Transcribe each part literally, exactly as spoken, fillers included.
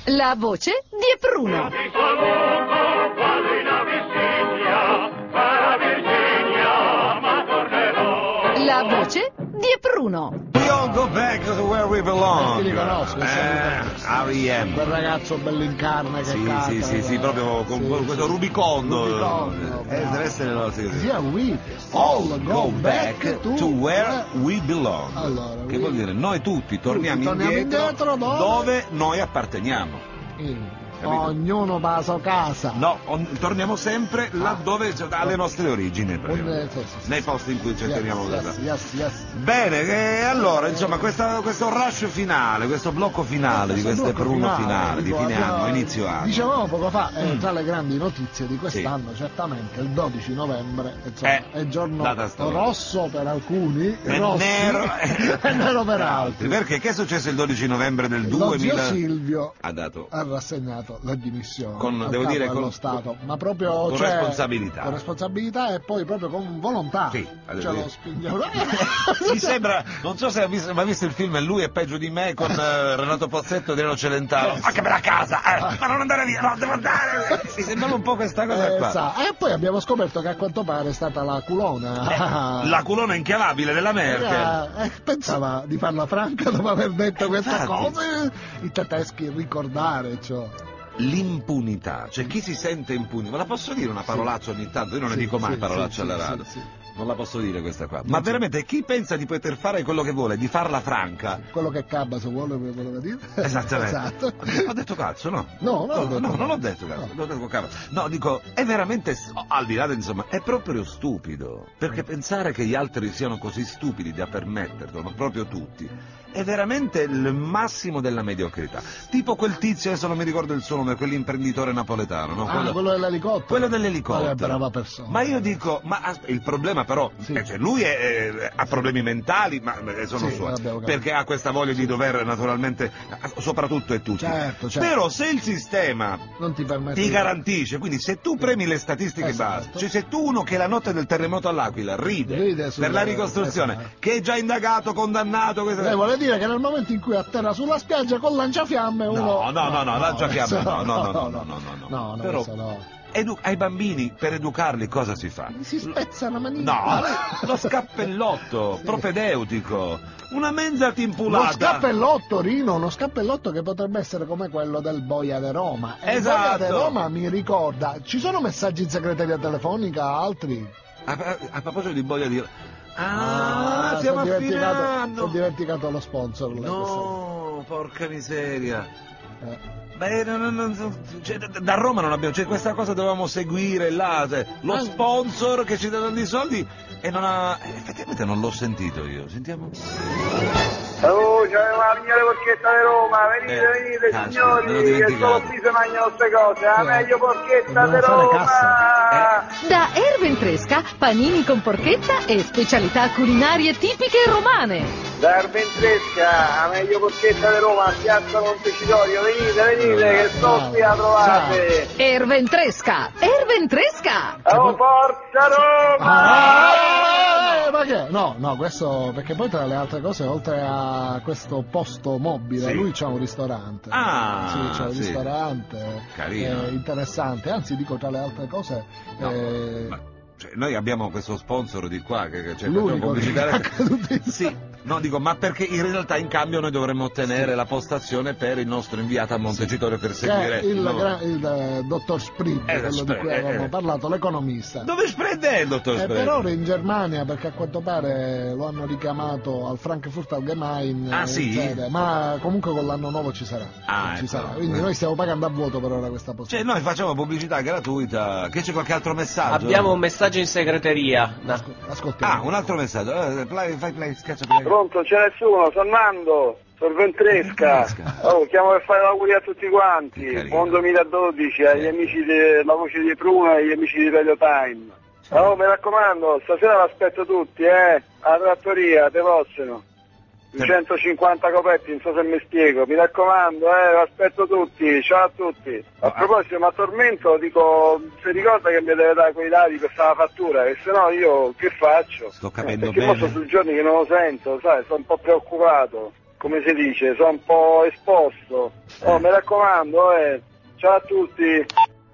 La voce di Epruno. La voce di Epruno. We all go back to where we belong. Ti riconosco, eh, R E M. quel ragazzo bello in carne che Sì, canta. sì, sì, sì, proprio con sì, questo sì. Rubicondo. Rubicondo, eh, deve essere il nostro. Yeah, we all go back to, to where we belong. Allora, che we... vuol dire noi tutti torniamo, tutti torniamo indietro, indietro dove? dove noi apparteniamo. In... Capito? Ognuno va a sua casa. No, on, torniamo sempre laddove, cioè, alle nostre origini, Un, sì, sì, nei sì, posti in cui ci yes, teniamo yes, casa. yes, yes. Bene, e allora, insomma, questa, questo rush finale, questo blocco finale di questo Epruno finale, di fine anno, inizio anno. Dicevamo poco fa, eh, Mm. tra le grandi notizie di quest'anno, Sì. certamente il dodici novembre, insomma, Eh, è il giorno data storica. rosso per alcuni, E rossi, nero, e nero per altri. Perché che è successo il dodici novembre del Lo duemila? zio Silvio ha dato ha rassegnato le dimissioni Con- al devo capo dire, dello con- Stato, ma proprio con cioè, responsabilità. con responsabilità e poi proprio con volontà. Sì, Ce lo spingiamo. Mi sembra, non so se hai visto, ma visto il film Lui è peggio di me con eh, Renato Pozzetto e Adriano Celentano. Ma che bella casa! Eh, ma non andare via, no, devo andare! Mi sembrava un po' questa cosa Eh, qua. sa. E poi abbiamo scoperto che a quanto pare è stata la culona. Eh, la culona inchiavabile della Merkel. Eh, pensava di farla franca dopo aver detto queste Infatti. cose. I tedeschi ricordare ciò. L'impunità, cioè chi si sente impune, ma la posso dire una parolaccia ogni tanto? Io non ne Sì, dico mai sì, parolacce sì, alla sì, radio. sì, sì. Non la posso dire questa qua. Ma sì. veramente chi pensa di poter fare quello che vuole, di farla franca? Quello che Cabba se vuole voleva dire. Esattamente. Esatto. Ho detto cazzo, no? No, non ho detto no, cazzo. non l'ho detto cazzo, No. l'ho detto cazzo. No, dico, è veramente, oh, al di là del, insomma, è proprio stupido. Perché pensare che gli altri siano così stupidi da permetterlo, ma proprio tutti, è veramente il massimo della mediocrità. Tipo quel tizio, adesso non mi ricordo il suo nome, quell'imprenditore napoletano, no? Ah, Quello, quello dell'elicottero. quello dell'elicottero. Quella è brava persona. Ma io dico, ma asp- il problema però, Sì. eh, cioè, lui è, eh, ha problemi mentali, ma eh, sono Sì, suoi, abbiamo capito. perché ha questa voglia di dover naturalmente, eh, soprattutto e tutti. Certo, certo. Però se il sistema Non ti permette ti di- garantisce, quindi se tu premi le statistiche Esatto. base, cioè se tu uno che la notte del terremoto all'Aquila ride, Ride sulla- per la ricostruzione, esatto. che è già indagato, condannato, questo- Lei vuole dire che nel momento in cui atterra sulla spiaggia con lanciafiamme uno... No, no, no, no, lanciafiamme, adesso no, no, no, no, no, no, no, no. no, no, Però- adesso no. Edu- ai bambini, per educarli, cosa si fa? Si spezza la manina. No, lo scappellotto Sì. propedeutico, una mezza Uno timpulata. scappellotto, Rino, uno scappellotto che potrebbe essere come quello del Boia de Roma. E Esatto. Il Boia de Roma mi ricorda, ci sono messaggi in segreteria telefonica, altri? A, a- a proposito di boia di... Ah, si stiamo è dimenticato, si è affinando. dimenticato lo sponsor. lei, No, porca miseria. questo. Eh. Beh, non- non- non- cioè, da- da Roma non abbiamo, cioè questa cosa dovevamo seguire là, cioè, lo Ah. sponsor che ci dà tanti soldi e non ha, eh, effettivamente non l'ho sentito io, sentiamo. Oh, c'è la migliore porchetta di Roma, venite, Eh, venite caspita, signori, me l'ho che dimenticato. solo qui si mangiano queste cose, la Sì, meglio porchetta dobbiamo di fare Roma! cassa. Da Erventresca, panini con porchetta e specialità culinarie tipiche romane. Da Arventresca, la meglio porchetta di Roma, a Piazza Montecitorio, venite, venite, che sto qui a trovate! Erventresca, Erventresca. Oh, forza Roma! Ah, ma che? No, no, questo perché poi tra le altre cose, oltre a questo posto mobile, Sì. lui c'ha un ristorante. Ah, sì, c'ha un sì. ristorante. Carino. eh, interessante, anzi dico tra le altre cose. No, eh, ma, cioè, noi abbiamo questo sponsor di qua che, che cioè, L'unico che pubblicità. è accaduto in- Sì, no, dico, ma perché in realtà in cambio noi dovremmo ottenere la postazione per il nostro inviato a Montecitorio per che seguire è il, no. gra- il eh, dottor Sprig, Eh, quello di Sprig, cui eh, avevamo eh. parlato, l'economista. Dove sprende il dottor Eh, Sprig? per ora in Germania, perché a quanto pare lo hanno richiamato al Frankfurt Allgemein, Ah, eh, sì? sede, ma comunque con l'anno nuovo ci sarà. Ah, ci ecco. sarà. Quindi noi stiamo pagando a vuoto per ora questa Cioè possibilità. noi facciamo pubblicità gratuita, che c'è qualche altro messaggio? Abbiamo un messaggio in segreteria. Da- Ascoltiamo. Ah, un altro messaggio, eh, play, fai play, schiaccia play. Pronto, c'è nessuno, sono Nando, sono Ventresca. Oh, chiamo per fare auguri a tutti quanti. Che carino. Buon duemiladodici agli Sì. amici della voce di Pruna e agli amici di Radio Time. Oh, mi raccomando, stasera l'aspetto tutti, eh, alla trattoria, te possono. duecentocinquanta coperti, non so se mi spiego, mi raccomando, eh, aspetto tutti, ciao a tutti. A proposito, ma Tormento, dico, si ricorda che mi deve dare quei dati per fare la fattura, che se no io che faccio? Sto capendo eh, perché bene. mo sono due giorni che non lo sento, sai, sono un po' preoccupato. come si dice, sono un po' esposto. Oh, mi raccomando, eh, ciao a tutti.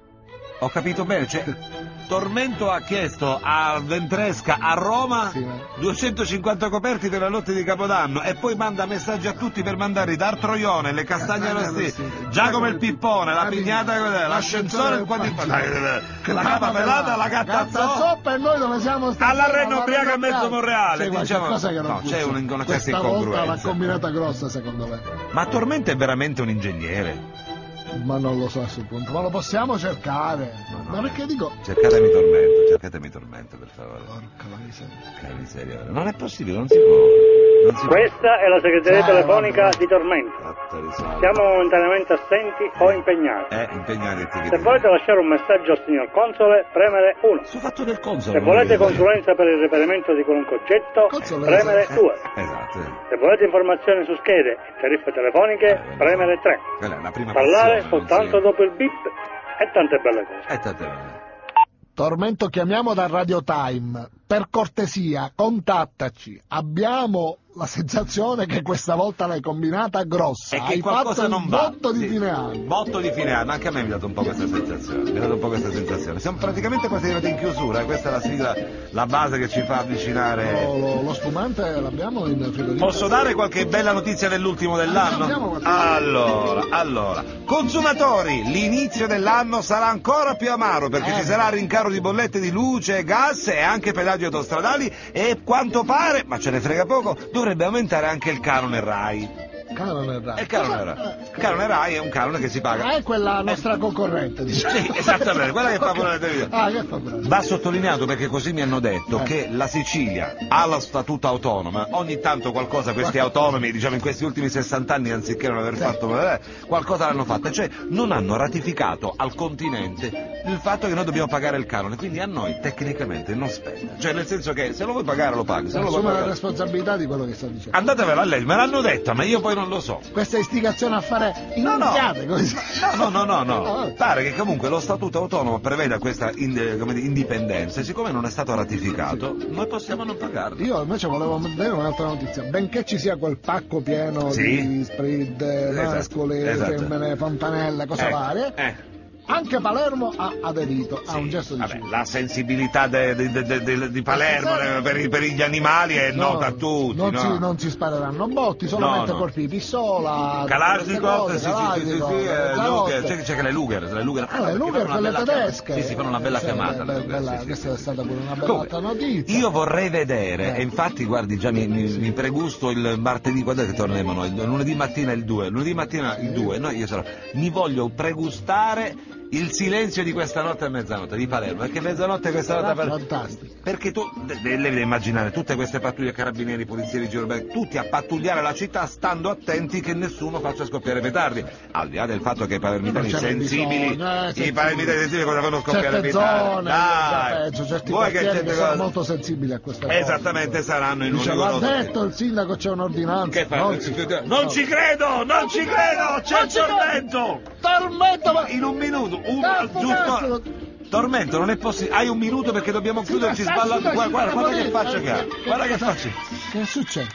Ho capito bene, cioè, Tormento ha chiesto a Ventresca a Roma Sì, ma- duecentocinquanta coperti per la notte di Capodanno e poi manda messaggi a tutti per mandare i D'Artroione, le castagne Castagne arrostite, arrostite, Giacomo il Pippone, la la pignata, pignata, l'ascensore, il quadrifoglio, la capa pelata, la gatta zoppa. zoppa e noi dove siamo stati? Alla Renno ubriaca a mezzo Monreale, C'è diciamo. qualcosa che non No, c'è funziona. un- una certa Questa volta l'ha incongruenza. combinata grossa secondo me. Ma Tormento è veramente un ingegnere? Ma non lo so a sul punto, ma lo possiamo cercare. No, no, ma perché dico... Cercatemi Tormento, cercatemi Tormento, per favore. Porca la miseria. Che miseria, non è possibile, non si può. Non si Questa è la segreteria Eh, telefonica vabbè. di Tormento. può. Fatto risolto. Siamo momentaneamente assenti o impegnati. Eh, impegnati Se volete lasciare un messaggio al signor console, premere uno. Sul fatto del console. Se volete consulenza per il reperimento di qualunque oggetto, Console, premere Eh, due. esatto. Se volete informazioni su schede e tariffe telefoniche, Eh, premere tre. Quella è la prima Parlare passione, non soltanto si- dopo il bip e tante belle cose. Eh, tante belle. Tormento, chiamiamo da Radio Time. Per cortesia, contattaci. Abbiamo la sensazione che questa volta l'hai combinata grossa. E che Hai qualcosa fatto il non va. botto di Sì. fine anno. Botto di fine anno, anche a me mi ha dato un po' questa sensazione. Mi ha dato un po' questa sensazione. Siamo praticamente quasi arrivati in chiusura, eh. Questa è la sigla, la base che ci fa avvicinare. Lo, lo- lo spumante l'abbiamo in frigorifero. Posso dare qualche bella notizia dell'ultimo dell'anno? Andiamo, qualche- Allora, allora, consumatori, l'inizio dell'anno sarà ancora più amaro perché Eh. ci sarà rincaro di bollette di luce, gas e anche pedaggi autostradali e quanto pare, ma ce ne frega poco, dovrebbe aumentare anche il canone RAI. Canone RAI. E il canone Cosa- RAI. eh, Il canone RAI è un canone che si paga. Ah, è quella nostra concorrente, diciamo. Sì, esattamente, quella che fa pure le televisioni. Ah, che fa pure. Va sottolineato perché così mi hanno detto Eh. che la Sicilia ha lo statuto autonomo, ogni tanto qualcosa questi autonomi, diciamo in questi ultimi sessanta anni anziché non aver Sì. fatto eh, qualcosa l'hanno fatta, cioè non hanno ratificato al continente il fatto che noi dobbiamo pagare il canone, quindi a noi tecnicamente non spetta, cioè nel senso che se lo vuoi pagare lo paghi, se non lo vuoi Assume la pagare responsabilità di quello che sta dicendo. andatevela a lei, me l'hanno detto ma io poi non lo so. Questa istigazione a fare No, no. iniziate, così. No, no, no, no, no. Ah, Pare che comunque lo statuto autonomo preveda questa in- come dire, indipendenza e siccome non è stato ratificato, noi possiamo non pagarlo. Io invece volevo vedere un'altra notizia, benché ci sia quel pacco pieno Sì. di Sprid, Esatto, Mascoli, esatto. femmine, fontanelle, cose Ecco, varie, eh. anche Palermo ha aderito a Sì, un gesto di vabbè, civiltà. la sensibilità de- de- de- de- de- di Palermo Eh, eh, per, i- per gli animali è No, nota a tutti, non, no? si, non si spareranno botti, solamente No, no. colpi di pistola, Kalashnikov, sì, sì, sì, sì, Kalashnikov, sì, eh, mezzanotte. Luger, c'è, c'è che le Luger, le Luger, Ah, le che Luger, fanno una quelle bella tedesche. chiamata. Sì, sì, fanno una bella Sì, chiamata. be- le Luger, bella- sì, sì, questa sì. è stata pure una bella Comunque, altra notizia. io vorrei vedere, Eh. e infatti guardi già mi, mi, mi pregusto il martedì, quando è che torneremo noi? Il lunedì mattina il due, lunedì mattina il due, no, io sarò, mi voglio pregustare il silenzio di questa notte a mezzanotte di Palermo, perché mezzanotte questa notte a Sarà Palermo, fantastico. perché tu de- de- devi immaginare tutte queste pattuglie carabinieri, polizia di giro, beh, tutti a pattugliare la città stando attenti che nessuno faccia scoppiare petardi, al di là del fatto che i palermitani Non ce n'è sensibili, bisogno, eh, i sensibili. palermitani sensibili cosa fanno scoppiare Certe petardi? zone, Dai, già peggio, certi vuoi che quartieri certe che sono cose- molto sensibili a queste cose. Esattamente, saranno in un Dice, l'ha rigoroso- detto il sindaco, c'è un'ordinanza. Che fa? Non si fa. Non ci credo, non ci credo, c'è il tormento! Tormento, ma... In un minuto, un Cazzo, giusto. cazzo. Tormento, non è possibile. Hai un minuto perché dobbiamo chiuderci ma sballato. sta- Guarda, guarda, guarda che che- faccia che ha. Guarda che faccia. Che succede?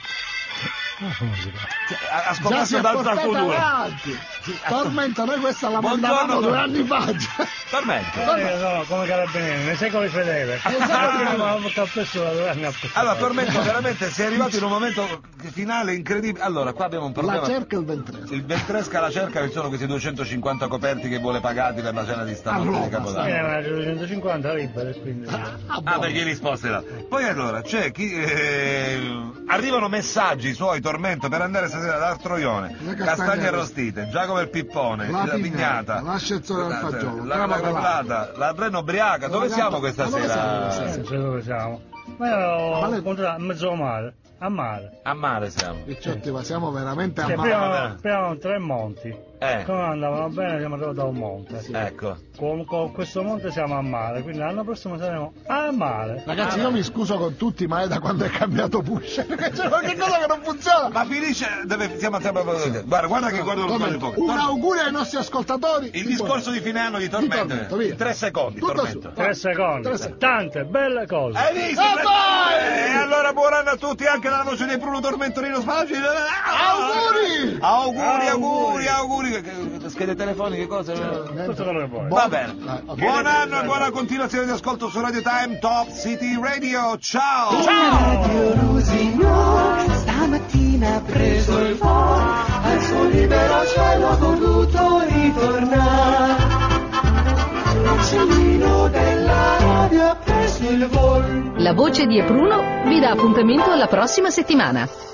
Ha, ha Già si scoperto è dal portato futuro. avanti. Tormento, noi questa la Buongiorno, mandavamo due Tormento. anni fa. Tormento. Eh, no, come carabinieri, nei secoli fedele. Ma calpestata due anni a Allora, Tormento, veramente sei arrivato in un momento finale incredibile. Allora, qua abbiamo un La problema. cerca il ventresco. Il Ventresca la cerca, ci sono questi duecentocinquanta coperti che vuole pagati per la cena di stanotte Allora, di Capodanno. Eh, ma duecentocinquanta libere, quindi... Ah, Ah, perché hai risposto là. Poi allora, c'è chi... eh, arrivano messaggi suoi, Tormento, per andare stasera ad Artroione, Le castagne castagne arrostite, Giacomo il Pippone, La la, pignata, pignata, l'ascensore del fagiolo, la, la la, papelata. la, la Breno Ubriaca, dove La siamo gata- questa ma dove siamo sera? questa sera? Non so dove siamo. Ma io Ma ho lei- incontrato a mezzo mare, a mare. A mare siamo. Picciotti, ma siamo veramente a Cioè, mare. prima, prima erano tre monti. Eh, Come andavano bene siamo arrivati a un monte. ecco. Con, con questo monte siamo a mare, quindi l'anno prossimo saremo a mare. Ragazzi, io mi scuso con tutti, ma è da quando è cambiato Pusher, perché c'è qualche cosa che non funziona. Ma finisce, dove siamo sempre... Guarda, guarda che guardo lo Tormento, sbaglio poco. un augurio ai nostri ascoltatori. Il discorso di fine anno di Tormento, Tormento, via. in tre secondi, Tutto Tormento. su. Tre secondi. Tre secondi. Tante belle cose. Hai visto? Eh, vai! E allora buon anno a tutti, anche dalla voce di Bruno Tormentorino Spaggi. Auguri! Auguri, auguri, auguri. Che- che- Schede telefoniche, cose? Tutto quello che vuoi. Va bene. Eh, ok. Buon anno e buona continuazione di ascolto su Radio Time Top City Radio. Ciao! Radio Rusigno stamattina ha preso il volo, al suo libero cielo ha voluto ritornare. L'uccellino della radio ha preso il volo. La voce di Epruno vi dà appuntamento alla prossima settimana.